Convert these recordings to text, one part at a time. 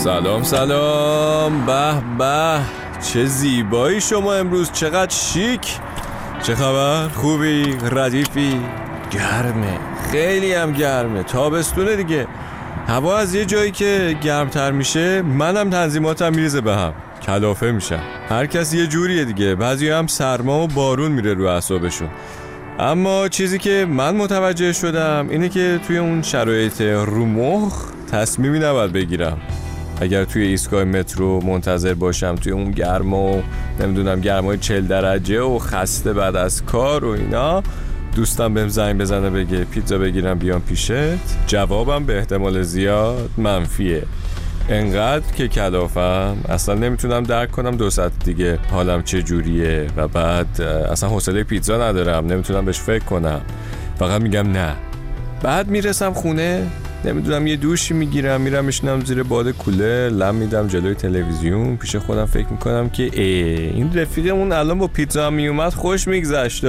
سلام سلام. به به، چه زیبایی شما امروز، چقدر شیک. چه خبر؟ خوبی؟ ردیفی؟ گرمه، خیلی هم گرمه، تابستونه دیگه. هوا از یه جایی که گرمتر میشه منم تنظیماتم میریزه به هم، کلافه میشم. هر کس یه جوریه دیگه، بعضی هم سرما و بارون میره رو اعصابشون. اما چیزی که من متوجه شدم اینه که توی اون شرایط رو مخ تصمیمی نباید بگیرم. اگر توی ایستگاه مترو منتظر باشم توی اون گرما و نمیدونم گرمای 40 درجه و خسته بعد از کار و اینا، دوستم بهم زنگ بزنه بگه پیتزا بگیرم بیام پیشت، جوابم به احتمال زیاد منفیه. انقدر که کلافم اصلا نمیتونم درک کنم 2 ساعت دیگه حالم چه جوریه و بعد اصلا حوصله پیتزا ندارم، نمیتونم بهش فکر کنم، فقط میگم نه. بعد میرسم خونه، نمیدونم یه دوشی میگیرم، میرم میشنم زیر باد کوله، لم میدم جلوی تلویزیون، پیش خودم فکر میکنم که این رفیقمون الان با پیتزا هم میومد خوش میگذشت.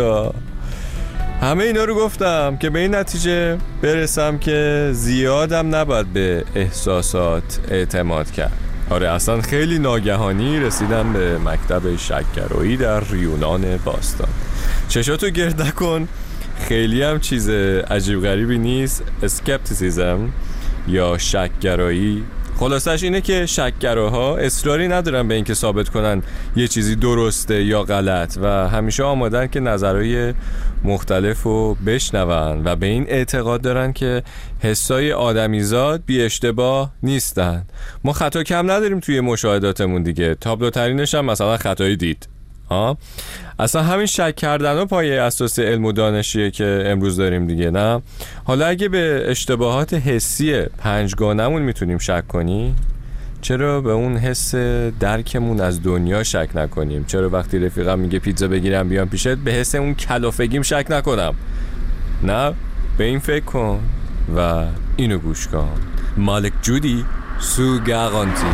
همه اینا رو گفتم که به این نتیجه برسم که زیادم نباید به احساسات اعتماد کرد. آره، اصلا خیلی ناگهانی رسیدم به مکتب شک‌گرایی در یونان باستان. چشاتو گرد نکن، خیلی هم چیز عجیب غریبی نیست. اسکپتیسیزم یا شک‌گرایی خلاصش اینه که شک‌گراها اصراری ندارن به اینکه ثابت کنن یه چیزی درسته یا غلط و همیشه آمادن که نظرهای مختلف رو بشنون و به این اعتقاد دارن که حسای آدمیزاد بی اشتباه نیستن. ما خطا کم نداریم توی مشاهداتمون دیگه، تابلوترینش هم مثلا خطای دید. اصلا همین شک کردن و پایه اساس علم و دانشیه که امروز داریم دیگه، نه؟ حالا اگه به اشتباهات حسی 5گانمون میتونیم شک کنیم، چرا به اون حس درکمون از دنیا شک نکنیم؟ چرا وقتی رفیقم میگه پیتزا بگیرم بیام پیشت به حس اون کلافگیم شک نکنم؟ نه، به این فکر کن و اینو گوش کن. مالک جودی سو گارانتی.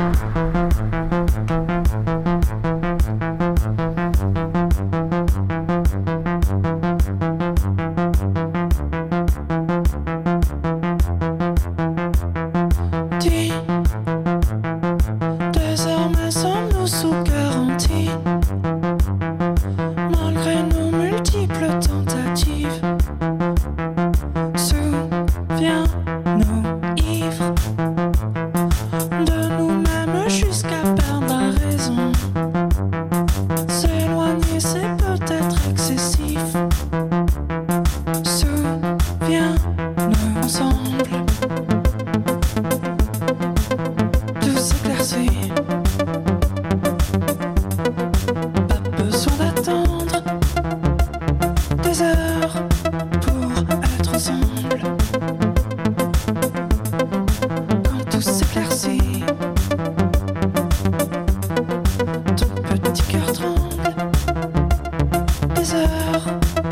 Désormais sommes-nous sous garantie, malgré nos multiples tentatives. Souviens-nous ivres de nous-mêmes jusqu'à perdre la raison. S'éloigner c'est peut-être excessif. Souviens-nous ensemble. Tout s'éclaircit. Pas besoin d'attendre des heures pour être ensemble. Quand tout s'éclaircit, ton petit cœur tremble. Des heures.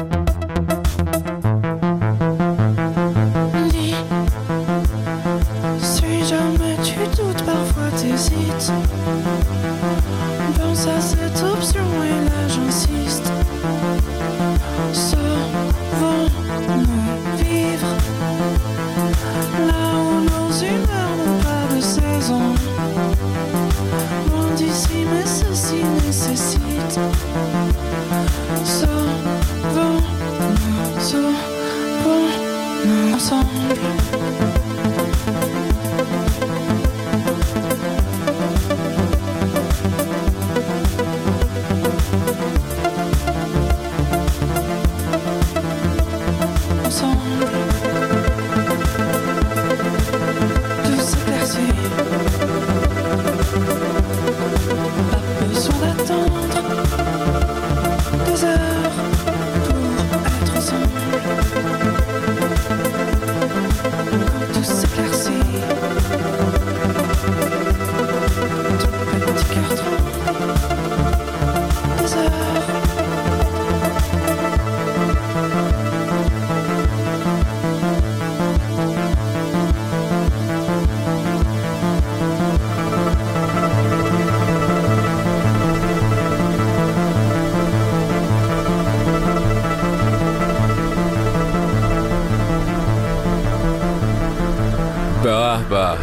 Dis, si jamais tu doutes, parfois t'hésites, pense à cette option et là j'insiste. Sauvons-nous vivre là où nos humeurs n'ont pas de saison. Loin d'ici, mais ceci nécessite. Sauvons-nous ensemble.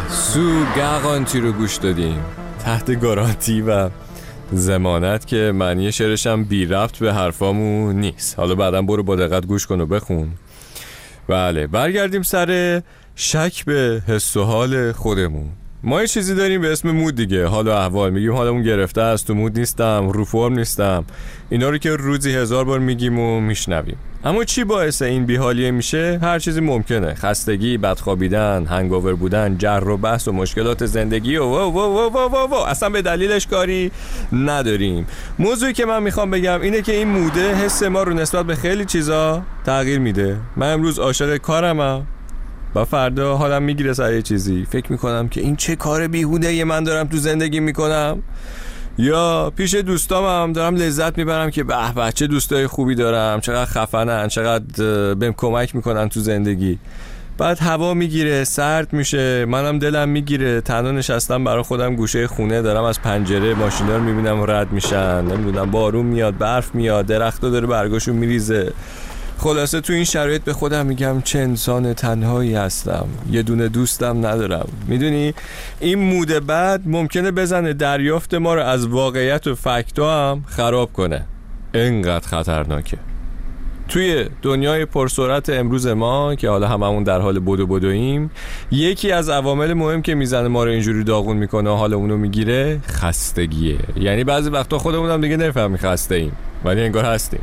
سو گارانتی رو گوش دادیم، تحت گارانتی و ضمانت که معنی شعرشم بی ربط به حرفامون نیست. حالا بعداً برو با دقت گوش کن و بخون. بله، برگردیم سر شک به حس و حال خودمون. ما یه چیزی داریم به اسم مود دیگه، حال و احوال. میگیم حالمون گرفته است، تو مود نیستم، رو فرم نیستم. اینا رو که روزی 1000 بار میگیم و میشنویم. اما چی باعث این بیحالیه میشه؟ هر چیزی ممکنه. خستگی، بدخوابیدن، هنگاور بودن، جر و بحث و مشکلات زندگی و اصلا به دلیلش کاری نداریم. موضوعی که من میخوام بگم اینه که این موده حس ما رو نسبت به خیلی چیزا تغییر میده. من امروز عاشق کارمم و فردا حالم میگیره سر یه چیزی، فکر میکنم که این چه کار بیهوده‌ای من دارم تو زندگی میکنم. یا پیش دوستامم دارم لذت میبرم که به به چه دوستای خوبی دارم، چقدر خفنن، چقدر بهم کمک میکنن تو زندگی. بعد هوا میگیره، سرد میشه، منم دلم میگیره، تنها نشستم برای خودم گوشه خونه، دارم از پنجره ماشینا رو میبینم رد میشن، نمیدونم بارون میاد، برف میاد، درختا داره برگاشو میریزه. خلاصه تو این شرایط به خودم میگم چه انسان تنهایی هستم، یه دونه دوستم ندارم. میدونی این مود بد ممکنه بزنه دریافت ما رو از واقعیت و فکتا هم خراب کنه. اینقدر خطرناکه. توی دنیای پرسرعت امروز ما که حالا هممون در حال بدویم، یکی از عوامل مهم که میزنه ما رو اینجوری داغون میکنه و حالمون رو میگیره خستگیه. یعنی بعضی وقتا خودمون هم دیگه نفهمی خسته ایم ولی انگار هستیم.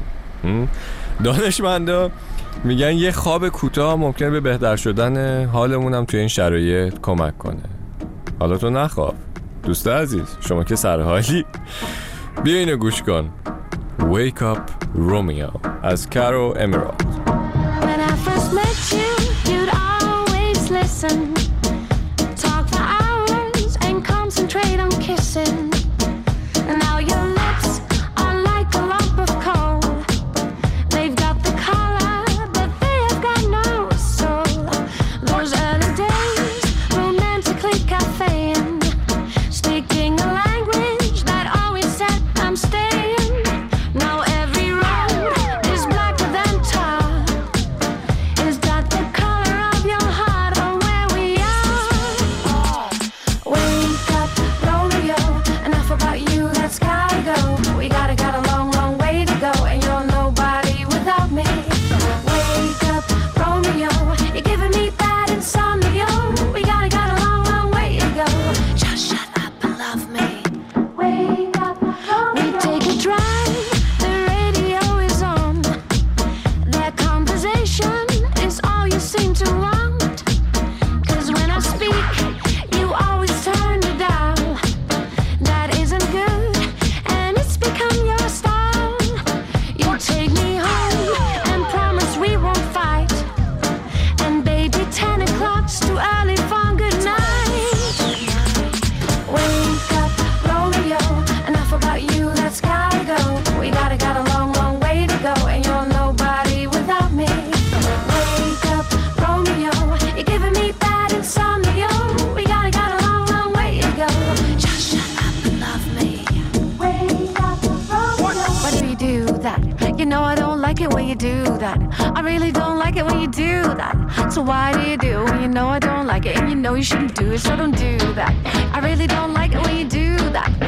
دانشمندا میگن یه خواب کوتاه ممکنه به بهتر شدن حالمون هم توی این شرایط کمک کنه. حالا تو نخواب دوست عزیز، شما که سرحالی. بیا اینو گوش کن. Wake Up Romeo از کارو امرالد. When I first met you, you'd always listen, talk for hours and concentrate on kissing. And now your lips are like a lump of coal. They've got the color, but they have got no soul. Those early days, romantically caffeine, speaking a language that always said I'm staying. Now every road is blacker than tar. Is that the color of your heart or where we are? Wake up, Romeo, enough about you, let's gotta go. We got a long, long way to go, and you're nobody without me. Wake up, Romeo, you're giving me bad insomnia. We got a long, long way to go. Just shut up and love me. Wake up, Romeo. We take a drive, the radio is on. Their conversation is all you seem to want. 'Cause when I speak, you always turn it down. That isn't good, and it's become your style. You take me home and promise we won't fight. And baby, 10 o'clock's too early for good night. Wake up, Romeo, enough about you, let's gotta go. We got a long, long way to go, and you're nobody without me. Wake up, Romeo, you're giving me bad insomnia. We got a long, long way to go. Just shut up and love me. Wake up, Romeo. Why do you do that? You know I don't like it when you do that. I really don't like it when you do that. So why do you do when you know I don't like it, and you know you shouldn't do it, so don't do that. I really don't like it when you do that.